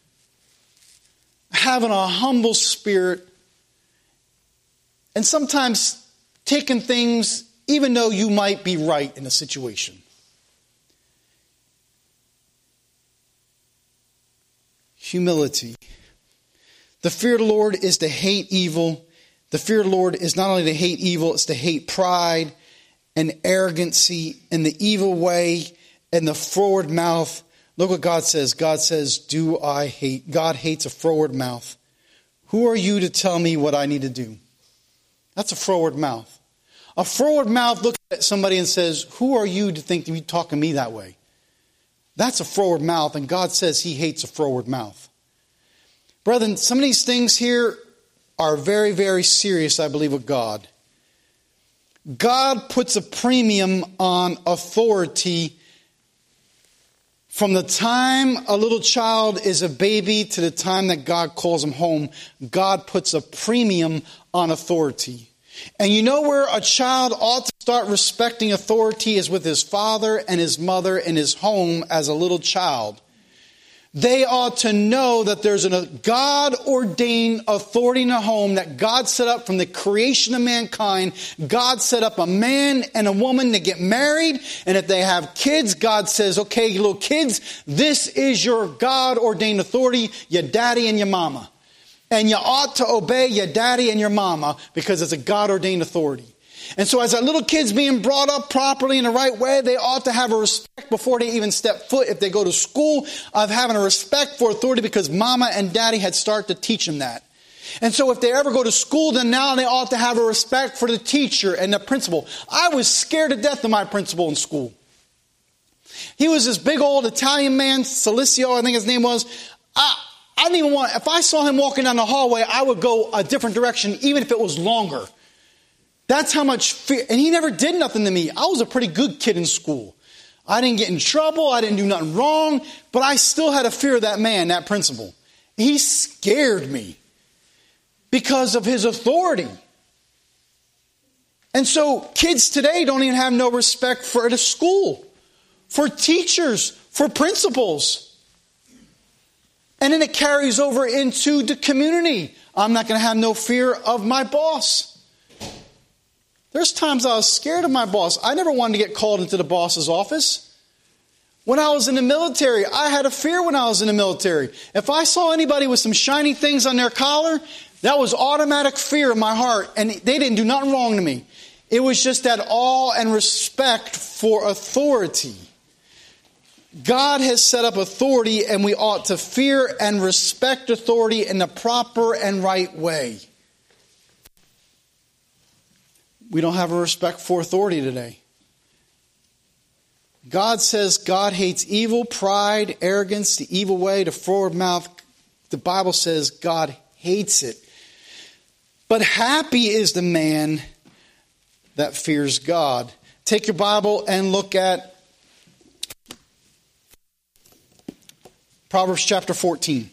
Having a humble spirit. And sometimes taking things, even though you might be right in a situation. Humility. The fear of the Lord is to hate evil. The fear of the Lord is not only to hate evil, it's to hate pride and arrogancy and the evil way and the forward mouth. Look what God says. God says, God hates a forward mouth. Who are you to tell me what I need to do? That's a forward mouth. A forward mouth looks at somebody and says, who are you to think that you're talking to me that way? That's a forward mouth, and God says he hates a forward mouth. Brethren, some of these things here are very, very serious, I believe, with God. God puts a premium on authority from the time a little child is a baby to the time that God calls him home. God puts a premium on authority. And you know where a child ought to start respecting authority is with his father and his mother in his home as a little child. They ought to know that there's a God-ordained authority in the home that God set up from the creation of mankind. God set up a man and a woman to get married. And if they have kids, God says, okay, you little kids, this is your God-ordained authority, your daddy and your mama. And you ought to obey your daddy and your mama because it's a God-ordained authority. And so as that little kid's being brought up properly in the right way, they ought to have a respect before they even step foot, if they go to school, of having a respect for authority because mama and daddy had started to teach them that. And so if they ever go to school, then now they ought to have a respect for the teacher and the principal. I was scared to death of my principal in school. He was this big old Italian man, Salicio, I think his name was. I didn't even want, if I saw him walking down the hallway, I would go a different direction, even if it was longer. That's how much fear, and he never did nothing to me. I was a pretty good kid in school. I didn't get in trouble, I didn't do nothing wrong, but I still had a fear of that man, that principal. He scared me because of his authority. And so kids today don't even have no respect for the school, for teachers, for principals. And then it carries over into the community. I'm not going to have no fear of my boss. There's times I was scared of my boss. I never wanted to get called into the boss's office. When I was in the military, I had a fear when I was in the military. If I saw anybody with some shiny things on their collar, that was automatic fear in my heart. And they didn't do nothing wrong to me. It was just that awe and respect for authority. God has set up authority, and we ought to fear and respect authority in the proper and right way. We don't have a respect for authority today. God says God hates evil, pride, arrogance, the evil way, the forward mouth. The Bible says God hates it. But happy is the man that fears God. Take your Bible and look at Proverbs chapter 14.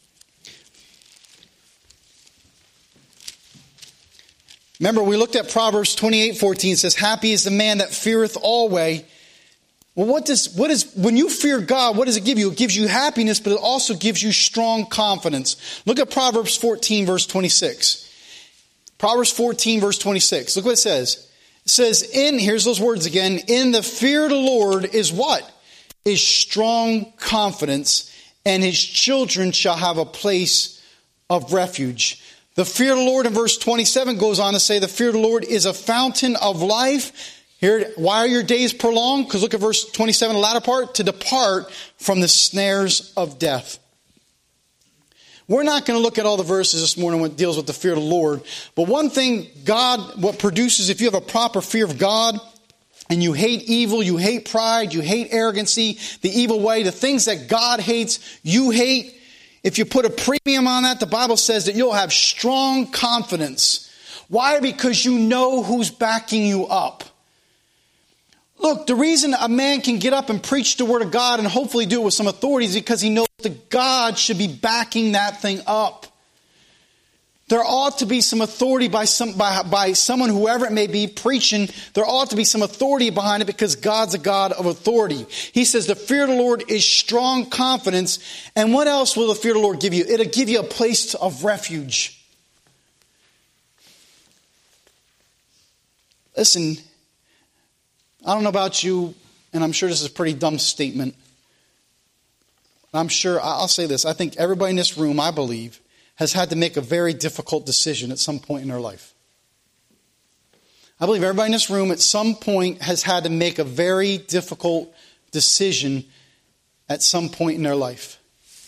Remember, we looked at Proverbs 28:14. It says, happy is the man that feareth always. Well, when you fear God, what does it give you? It gives you happiness, but it also gives you strong confidence. Look at Proverbs 14, verse 26. Proverbs 14, verse 26. Look what it says. It says, here's those words again, in the fear of the Lord is what? Is strong confidence, and his children shall have a place of refuge. The fear of the Lord in verse 27 goes on to say the fear of the Lord is a fountain of life. Here, why are your days prolonged? Because look at verse 27, the latter part, to depart from the snares of death. We're not going to look at all the verses this morning when it deals with the fear of the Lord. But one thing what produces, if you have a proper fear of God, and you hate evil, you hate pride, you hate arrogancy, the evil way, the things that God hates, you hate. If you put a premium on that, the Bible says that you'll have strong confidence. Why? Because you know who's backing you up. Look, the reason a man can get up and preach the Word of God and hopefully do it with some authority is because he knows that God should be backing that thing up. There ought to be some authority by someone, whoever it may be, preaching. There ought to be some authority behind it because God's a God of authority. He says the fear of the Lord is strong confidence. And what else will the fear of the Lord give you? It'll give you a place of refuge. Listen, I don't know about you, and I'm sure this is a pretty dumb statement. I'll say this. I think everybody in this room, I believe, has had to make a very difficult decision at some point in their life. I believe everybody in this room at some point has had to make a very difficult decision at some point in their life.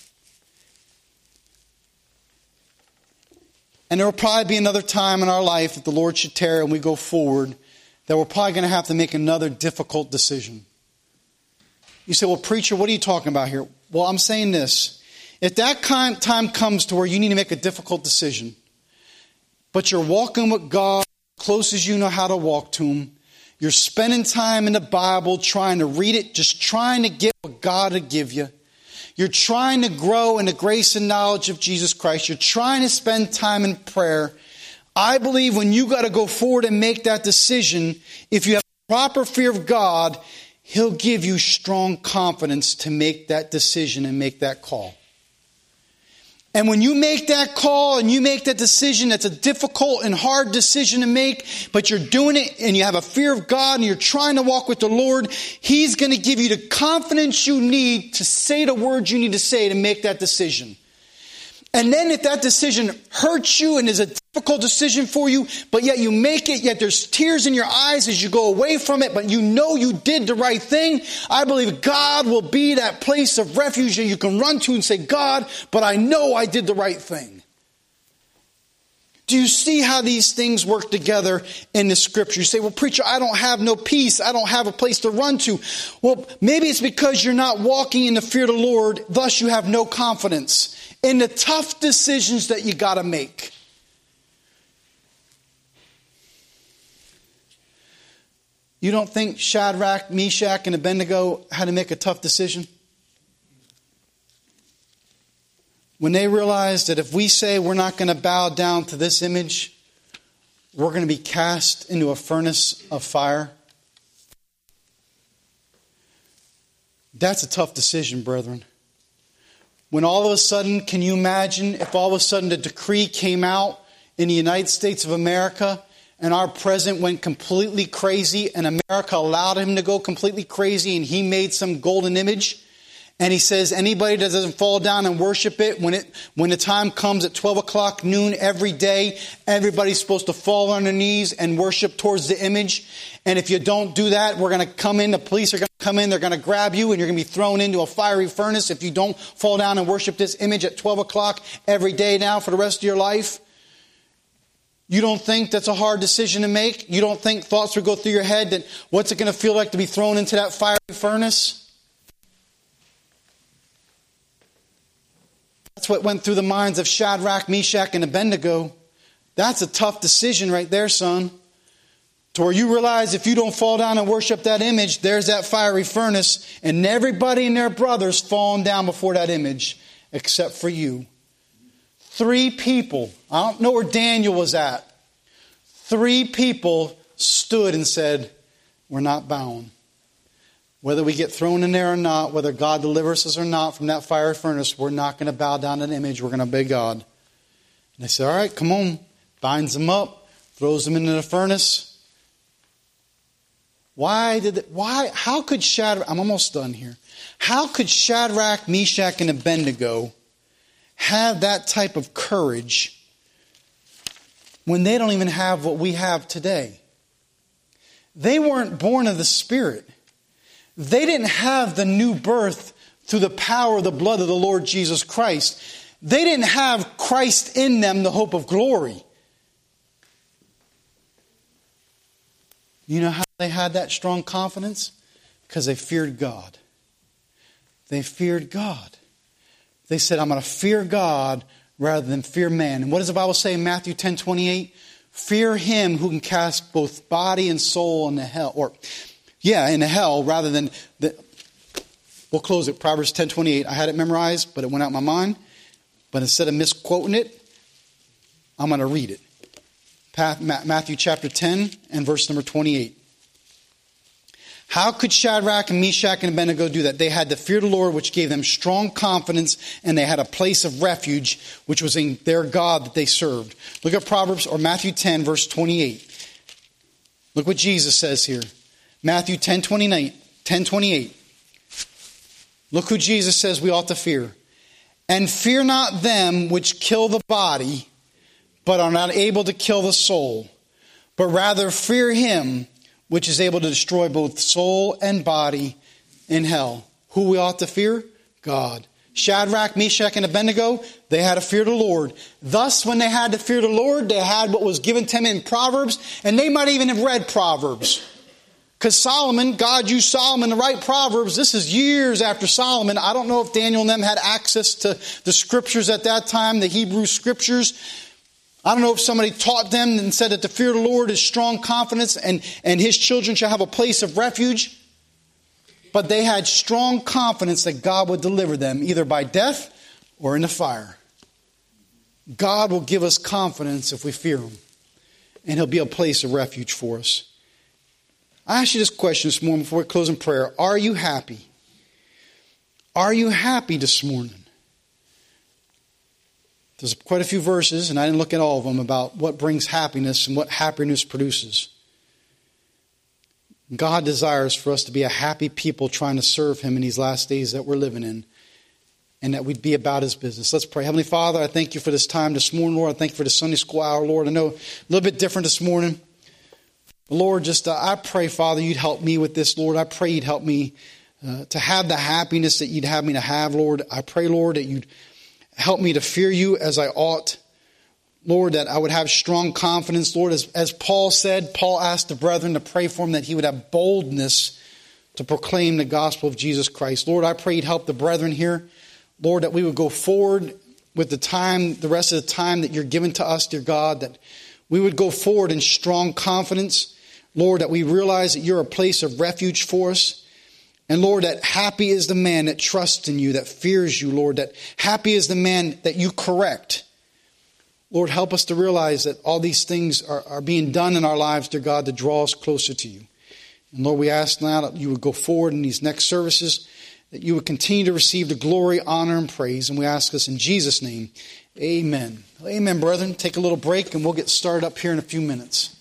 And there will probably be another time in our life, if the Lord should tarry and we go forward, that we're probably going to have to make another difficult decision. You say, well, preacher, what are you talking about here? Well, I'm saying this. If that time comes to where you need to make a difficult decision, but you're walking with God close as you know how to walk to Him, you're spending time in the Bible, trying to read it, just trying to get what God will give you. You're trying to grow in the grace and knowledge of Jesus Christ. You're trying to spend time in prayer. I believe when you got to go forward and make that decision, if you have a proper fear of God, He'll give you strong confidence to make that decision and make that call. And when you make that call and you make that decision, that's a difficult and hard decision to make, but you're doing it and you have a fear of God and you're trying to walk with the Lord, He's going to give you the confidence you need to say the words you need to say to make that decision. And then if that decision hurts you and is a difficult decision for you, but yet you make it, yet there's tears in your eyes as you go away from it, but you know you did the right thing, I believe God will be that place of refuge that you can run to and say, God, but I know I did the right thing. Do you see how these things work together in the scripture? You say, well, preacher, I don't have no peace. I don't have a place to run to. Well, maybe it's because you're not walking in the fear of the Lord. Thus, you have no confidence in the tough decisions that you got to make. You don't think Shadrach, Meshach, and Abednego had to make a tough decision? When they realized that if we say we're not going to bow down to this image, we're going to be cast into a furnace of fire. That's a tough decision, brethren. When all of a sudden, can you imagine if all of a sudden the decree came out in the United States of America and our president went completely crazy and America allowed him to go completely crazy and he made some golden image? And he says anybody that doesn't fall down and worship it, when the time comes at 12 o'clock noon every day, everybody's supposed to fall on their knees and worship towards the image. And if you don't do that, we're going to come in, the police are going to come in, they're going to grab you, and you're going to be thrown into a fiery furnace if you don't fall down and worship this image at 12 o'clock every day now for the rest of your life. You don't think that's a hard decision to make? You don't think thoughts would go through your head that what's it going to feel like to be thrown into that fiery furnace? That's what went through the minds of Shadrach, Meshach, and Abednego. That's a tough decision right there, son. To where you realize if you don't fall down and worship that image, there's that fiery furnace, and everybody and their brothers falling down before that image, except for you. 3 people, I don't know where Daniel was at. 3 people stood and said, we're not bowing. Whether we get thrown in there or not, whether God delivers us or not from that fiery furnace, we're not going to bow down to an image. We're going to obey God. And they said, all right, come on. Binds them up, throws them into the furnace. How could Shadrach, I'm almost done here. How could Shadrach, Meshach, and Abednego have that type of courage when they don't even have what we have today? They weren't born of the Spirit. They didn't have the new birth through the power of the blood of the Lord Jesus Christ. They didn't have Christ in them, the hope of glory. You know how they had that strong confidence? Because they feared God. They feared God. They said, I'm going to fear God rather than fear man. And what does the Bible say in Matthew 10:28? Fear him who can cast both body and soul into hell. In hell rather than... We'll close it. Proverbs 10:28. I had it memorized, but it went out of my mind. But instead of misquoting it, I'm going to read it. Matthew chapter 10 and verse number 28. How could Shadrach and Meshach and Abednego do that? They had the fear of the Lord, which gave them strong confidence, and they had a place of refuge, which was in their God that they served. Look at Matthew 10, verse 28. Look what Jesus says here. Matthew 10:28. Look who Jesus says we ought to fear. And fear not them which kill the body, but are not able to kill the soul, but rather fear him which is able to destroy both soul and body in hell. Who we ought to fear? God. Shadrach, Meshach, and Abednego, they had a fear of the Lord. Thus, when they had the fear of the Lord, they had what was given to them in Proverbs, and they might even have read Proverbs. Because God used Solomon to write Proverbs. This is years after Solomon. I don't know if Daniel and them had access to the scriptures at that time, the Hebrew scriptures. I don't know if somebody taught them and said that the fear of the Lord is strong confidence and his children shall have a place of refuge. But they had strong confidence that God would deliver them either by death or in the fire. God will give us confidence if we fear him. And he'll be a place of refuge for us. I ask you this question this morning before we close in prayer. Are you happy? Are you happy this morning? There's quite a few verses, and I didn't look at all of them, about what brings happiness and what happiness produces. God desires for us to be a happy people trying to serve him in these last days that we're living in. and that we'd be about His business. Let's pray. Heavenly Father, I thank You for this time this morning, Lord. I thank You for the Sunday school hour, Lord. I know a little bit different this morning. Lord, I pray, Father, You'd help me with this, Lord. I pray You'd help me to have the happiness that You'd have me to have, Lord. I pray, Lord, that You'd help me to fear You as I ought. Lord, that I would have strong confidence, Lord. As Paul said, Paul asked the brethren to pray for him that he would have boldness to proclaim the gospel of Jesus Christ. Lord, I pray You'd help the brethren here. Lord, that we would go forward with the rest of the time that You're giving to us, dear God, that we would go forward in strong confidence. Lord, that we realize that You're a place of refuge for us. And Lord, that happy is the man that trusts in You, that fears You, Lord, that happy is the man that You correct. Lord, help us to realize that all these things are being done in our lives, dear God, to draw us closer to You. And Lord, we ask now that You would go forward in these next services, that You would continue to receive the glory, honor, and praise. And we ask this in Jesus' name. Amen. Amen, brethren. Take a little break and we'll get started up here in a few minutes.